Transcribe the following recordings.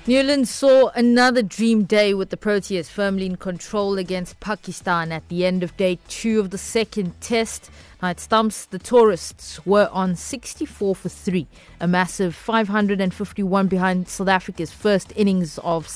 Newlands saw another dream day with the Proteas firmly in control against Pakistan at the end of day 2 of the second test. At Stumps, the tourists were on 64 for 3, a massive 551 behind South Africa's first innings of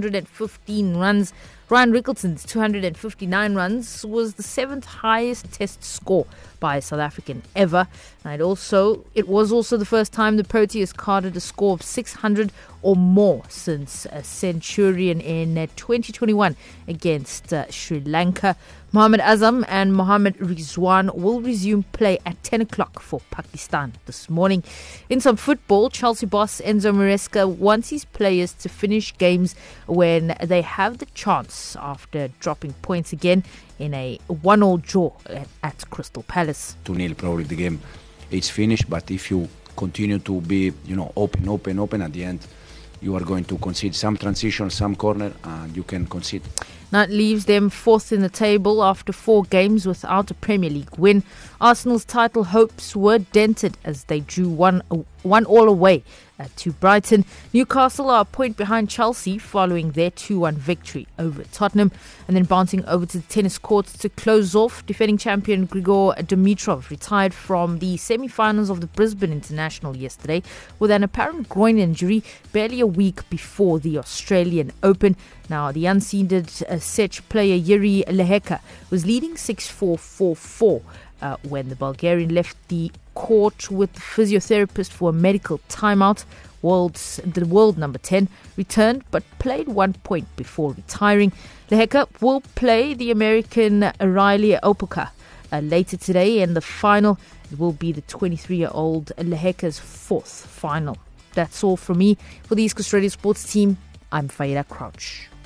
615 runs. Ryan Rickleton's 259 runs was the 7th highest test score by a South African ever. And it was also the first time the Proteas carded a score of 600 or more since a Centurion in 2021 against Sri Lanka. Mohammad Azam and Mohammad Rizwan will resume play at 10 o'clock for Pakistan this morning. In some football, Chelsea boss Enzo Maresca wants his players to finish games when they have the chance after dropping points again in a 1-1 draw at Crystal Palace. 2-0 probably the game is finished, but if you continue to be open at the end, you are going to concede some transition, some corner, and you can concede. Now it leaves them fourth in the table after 4 games without a Premier League win. Arsenal's title hopes were dented as they drew 1-1 away to Brighton. Newcastle are a point behind Chelsea following their 2-1 victory over Tottenham. And then bouncing over to the tennis courts to close off, defending champion Grigor Dimitrov retired from the semi-finals of the Brisbane International yesterday with an apparent groin injury barely a week before the Australian Open. Now, the unseeded Czech player Yuri Lehecka was leading 6-4, 4-4 when the Bulgarian left the court with the physiotherapist for a medical timeout. The world number 10 returned but played 1 point before retiring. Lehecka will play the American Riley Opelka later today, and the final it will be the 23-year-old Lehecka's 4th final. That's all from me. For the East Coast Radio Sports team, I'm Faida Crouch.